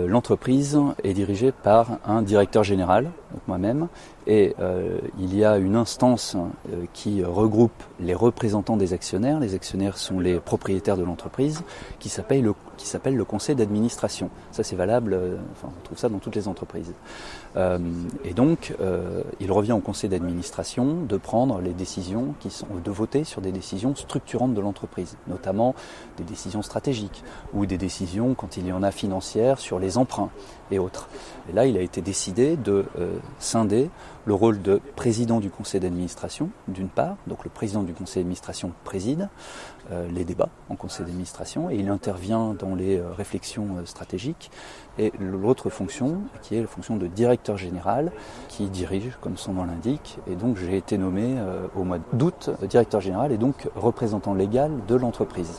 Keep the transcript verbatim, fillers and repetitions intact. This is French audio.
l'entreprise est dirigée par un directeur général, donc moi-même, et euh, il y a une instance euh, qui regroupe les représentants des actionnaires. Les actionnaires sont les propriétaires de l'entreprise, qui s'appelle le, qui s'appelle le conseil d'administration. Ça, c'est valable, euh, enfin, on trouve ça dans toutes les entreprises. Euh, et donc, euh, il revient au conseil d'administration de prendre les décisions qui sont, de voter sur des décisions structurantes de l'entreprise, notamment des décisions stratégiques ou des décisions, quand il y en a, financières sur les emprunts et autres. Et là, il a été décidé de euh, scinder le rôle de président du conseil d'administration, d'une part, donc le président du conseil d'administration préside euh, les débats en conseil d'administration et il intervient dans les euh, réflexions euh, stratégiques, et l'autre fonction, qui est la fonction de directeur général, qui dirige, comme son nom l'indique, et donc j'ai été nommé euh, au mois d'août directeur général et donc représentant légal de l'entreprise.